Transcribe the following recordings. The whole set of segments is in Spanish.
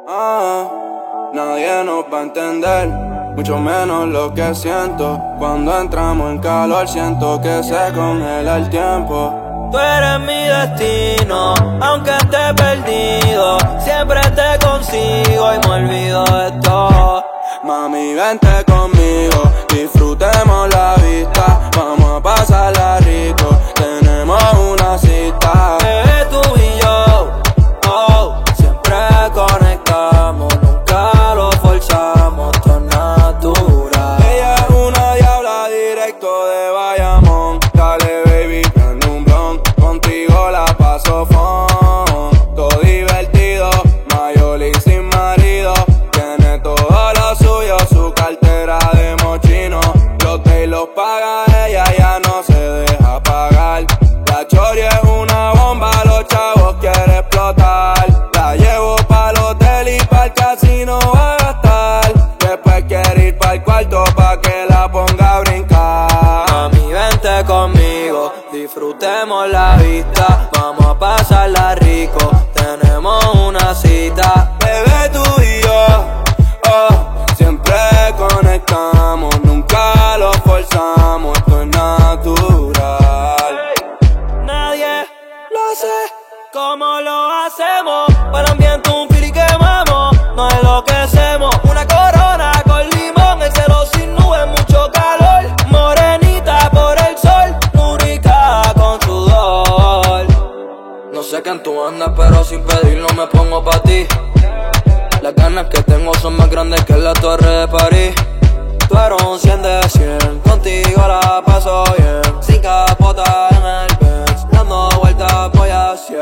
Nadie nos va a entender, mucho menos lo que siento. Cuando entramos en calor siento que se congela el tiempo. Tú eres mi destino, aunque esté perdido, siempre te consigo y me olvido de todo. Mami, vente conmigo, disfrutemos la vista, vamos a pasarla rico, tenemos una cita. Tú y yo, siempre conectamos, nunca lo forzamos, todo es natural. Ella es una diabla directo de Bayamón, dale baby, prende un blunt, contigo la paso fun. Todo divertido, Mayolín sin marido, tiene todo lo suyo, su cartera de mochino. Los days los paga ella, ya no se deja pagar. La chori es una bomba, los chavos quiere explotar. La llevo pa'l hotel y pa'l casino va a gastar. Después quiere ir pa'l cuarto pa' que la ponga a brincar. Mami, vente conmigo, disfrutemos la vista, vamos a pasarla rico, tenemos una cita. Bebé, tú y yo, siempre conectamos, nunca lo forzamos, esto es natural. Nadie lo hace como lo hacemos, para el ambiente un fili quemamos, no enloquecemos. Una corona con limón, el cielo sin nubes, mucho calor. Morenita por el sol, muy rica con sudor. No sé quién tú andas, pero sin pedirlo me pongo pa' ti. Las ganas que tengo son más grandes que la Torre de París. Tú eres un 100 de 100, contigo la paso bien. Sin capota en el Benz, dando vueltas voy a 100.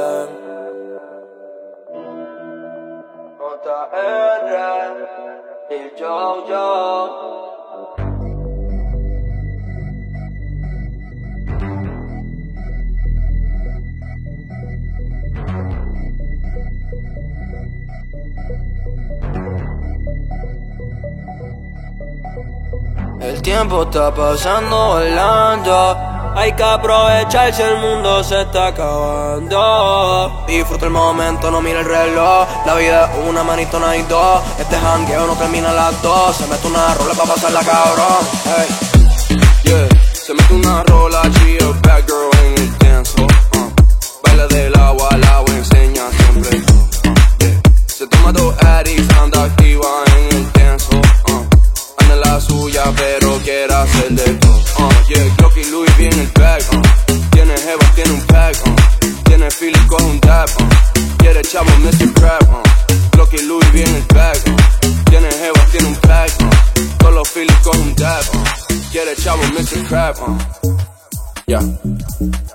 JR y yo. El tiempo está pasando volando, hay que aprovechar si el mundo se está acabando. Disfruta el momento, no mira el reloj, la vida es una manito, no hay dos. Este jangueo no termina a las 2, se mete una rola pa' pasarla cabrón. Hey, yeah, se mete una rola, she a bad girl en el dance hall. Baila del agua al agua, enseña siempre. Yeah, se toma dos addicts, anda activa en el dance hall. Anda en la suya, pero quiere hacer de todo. Yeah, Glocky Louis viene el bag. Tiene jeva, tiene un pack. Tiene feeling con un dab. Quiere chavo, Mr. Crab. Glocky Louis viene el bag. Tiene jeva, tiene un pack. Todos los feelings con un dab. Quiere chavo, Mr. Crab. Yeah.